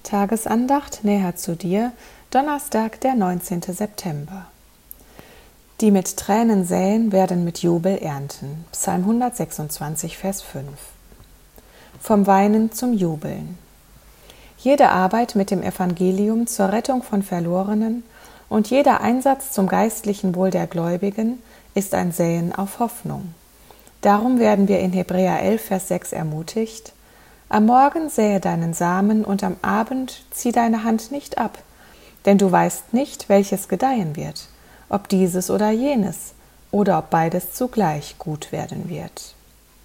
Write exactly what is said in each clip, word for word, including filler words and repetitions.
Tagesandacht näher zu dir, Donnerstag, der neunzehnte September. Die mit Tränen säen, werden mit Jubel ernten. Psalm hundertsechsundzwanzig, Vers fünf. Vom Weinen zum Jubeln. Jede Arbeit mit dem Evangelium zur Rettung von Verlorenen und jeder Einsatz zum geistlichen Wohl der Gläubigen ist ein Säen auf Hoffnung. Darum werden wir in Hebräer elf, Vers sechs ermutigt: Am Morgen sähe deinen Samen und am Abend zieh deine Hand nicht ab, denn du weißt nicht, welches gedeihen wird, ob dieses oder jenes, oder ob beides zugleich gut werden wird.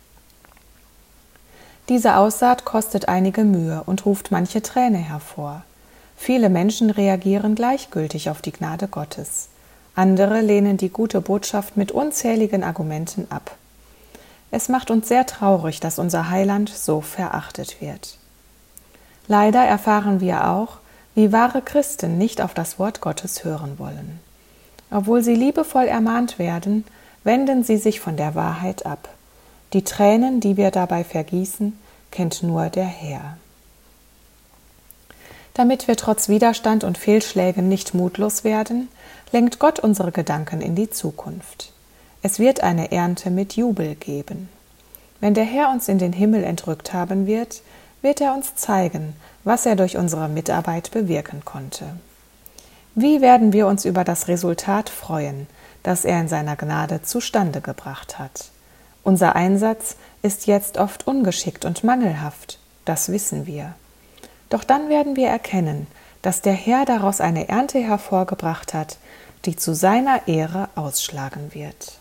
Diese Aussaat kostet einige Mühe und ruft manche Träne hervor. Viele Menschen reagieren gleichgültig auf die Gnade Gottes. Andere lehnen die gute Botschaft mit unzähligen Argumenten ab. Es macht uns sehr traurig, dass unser Heiland so verachtet wird. Leider erfahren wir auch, wie wahre Christen nicht auf das Wort Gottes hören wollen. Obwohl sie liebevoll ermahnt werden, wenden sie sich von der Wahrheit ab. Die Tränen, die wir dabei vergießen, kennt nur der Herr. Damit wir trotz Widerstand und Fehlschlägen nicht mutlos werden, lenkt Gott unsere Gedanken in die Zukunft. Es wird eine Ernte mit Jubel geben. Wenn der Herr uns in den Himmel entrückt haben wird, wird er uns zeigen, was er durch unsere Mitarbeit bewirken konnte. Wie werden wir uns über das Resultat freuen, das er in seiner Gnade zustande gebracht hat? Unser Einsatz ist jetzt oft ungeschickt und mangelhaft, das wissen wir. Doch dann werden wir erkennen, dass der Herr daraus eine Ernte hervorgebracht hat, die zu seiner Ehre ausschlagen wird.